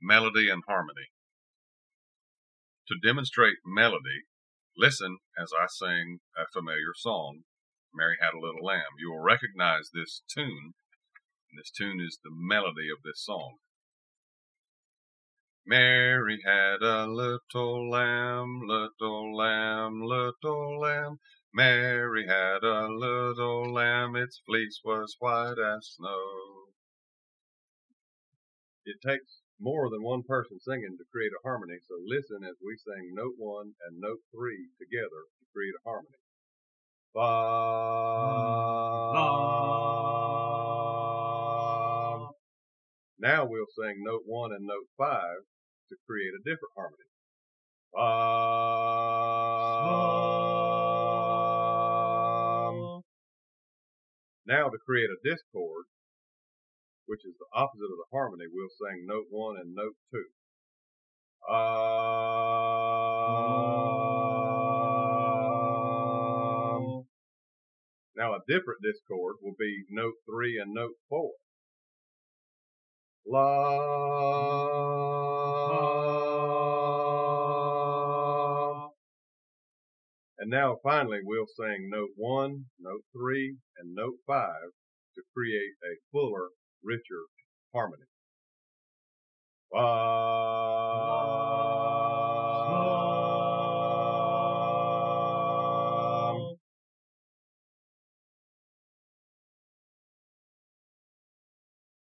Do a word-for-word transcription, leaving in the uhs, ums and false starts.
Melody and harmony. To demonstrate melody, listen as I sing a familiar song, Mary Had a Little Lamb. You will recognize this tune, and this tune is the melody of this song. Mary had a little lamb, little lamb, little lamb. Mary had a little lamb, its fleece was white as snow. It takes more than one person singing to create a harmony, so listen as we sing note one and note three together to create a harmony. Ba. Now we'll sing note one and note five to create a different harmony. Ba. Now to create a discord, which is the opposite of the harmony, we'll sing note one and note two. Um, now a different discord will be note three and note four. La. And now finally we'll sing note one, note three, and note five to create a fuller, richer harmony. Ba.